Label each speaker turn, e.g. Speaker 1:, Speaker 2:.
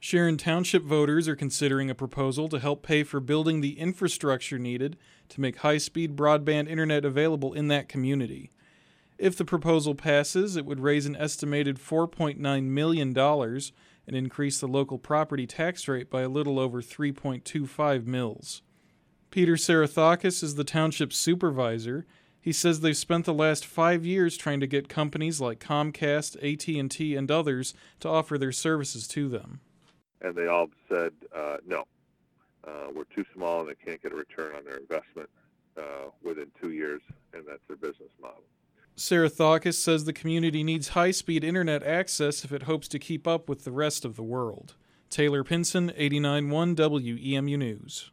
Speaker 1: Sharon Township voters are considering a proposal to help pay for building the infrastructure needed to make high-speed broadband internet available in that community. If the proposal passes, it would raise an estimated $4.9 million and increase the local property tax rate by a little over 3.25 mils. Peter Sarathakis is the township's supervisor. He says they've spent the last 5 years trying to get companies like Comcast, AT&T, and others to offer their services to them.
Speaker 2: And they all said, no, we're too small and they can't get a return on their investment within 2 years, and that's their business model.
Speaker 1: Sarathakis says the community needs high-speed internet access if it hopes to keep up with the rest of the world. Taylor Pinson, 89.1 WEMU News.